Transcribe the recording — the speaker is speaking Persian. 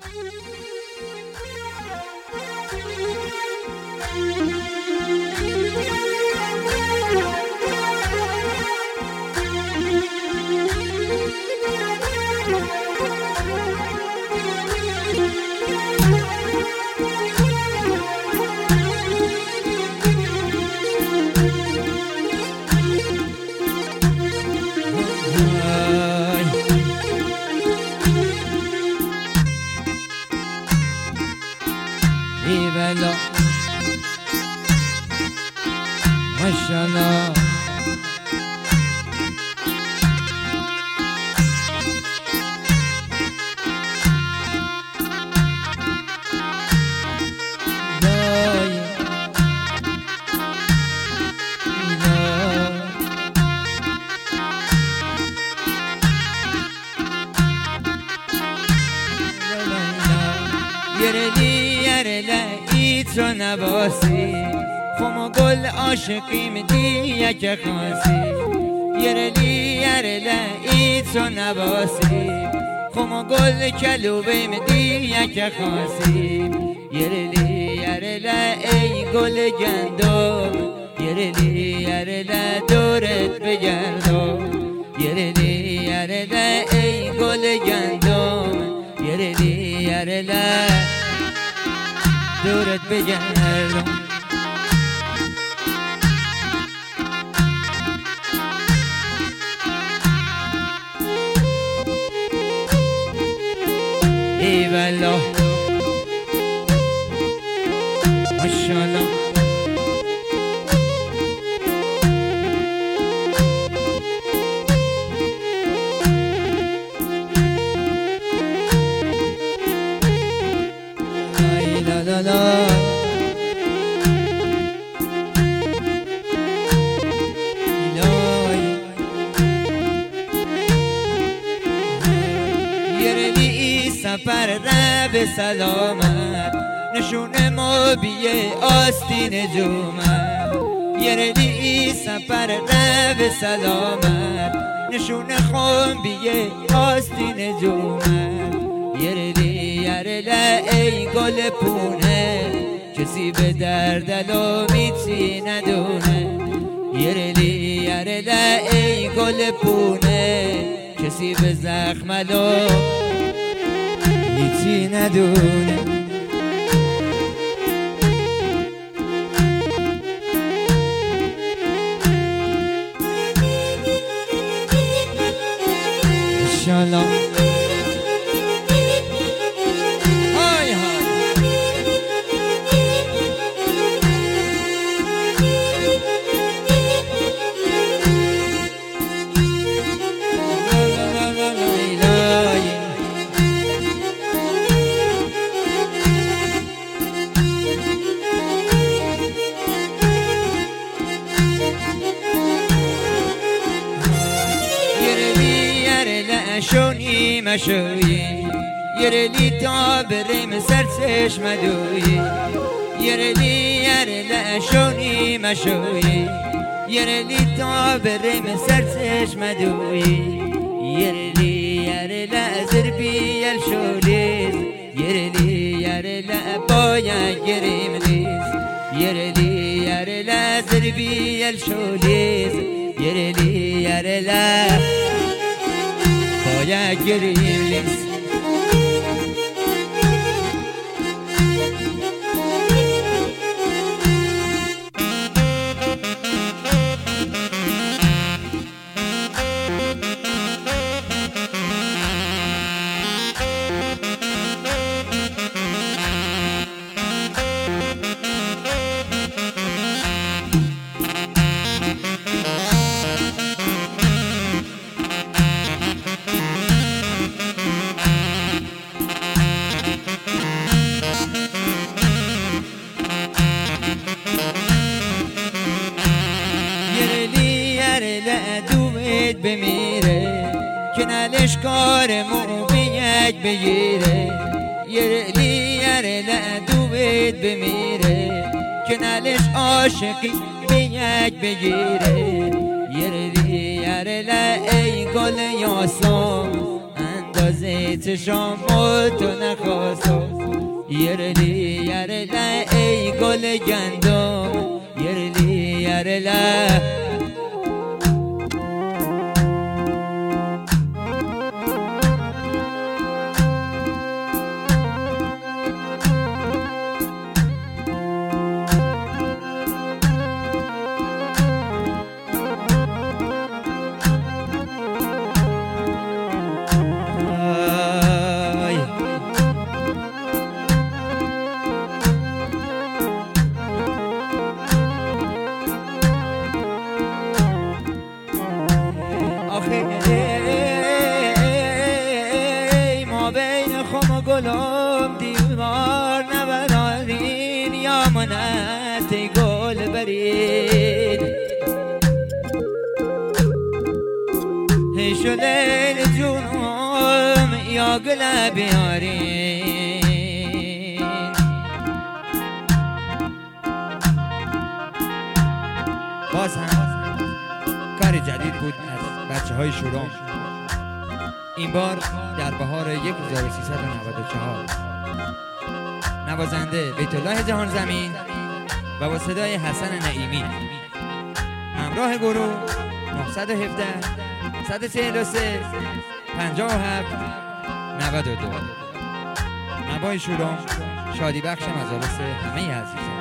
بلا ماشاءالله تو نباسی خم و گل عاشقیم دیگه که خاصی یرلی ای تو نباسی خم و گل کلوبیم دیگه که خاصی یرلی ای گل گندم یرلی دورت بگردم یرلی ای گل گندم یرلی دورت بگردم ای والا ماشاءالله سفر رب سلامت نشون ما بیه آستین جومت یرلی سفر رب سلامت نشون خون بیه آستین جومت یرلی ای گل پونه کسی به دردلو میچی ندونه یرلی ای گل پونه کسی به زخملو هیچی ندونه انشالله های های شونی مشوی یرلی تا بریم سر چشم دوی یرلی شونی مشوی یرلی تا بریم سر چشم دوی یرلی زربی الشولیز یرلی بایا گریم لیز یرلی زربی الشولیز یرلی باید گریم لیست بمیره که نلش کارمو بیک بگیره یرلی دوید بمیره که نلش عاشقی بیک بگیره یرلی ای گل یاسم بازی چشام تو نخواستو یرلی یرله ای گل گندم یرلی یرله ما بین خم و گلم دیوار نبرارین یا منت گل برید هیشو لیل جونم یا گل بیارین باز هم کار جدید بود از بچه های شورام این بار در بهار 1394 نوازنده بیت الله جهان زمین و با صدای حسن نعیمی همراه گروه 917 143 57 92 نوای شورام شادی بخش مجالس همه عزیزان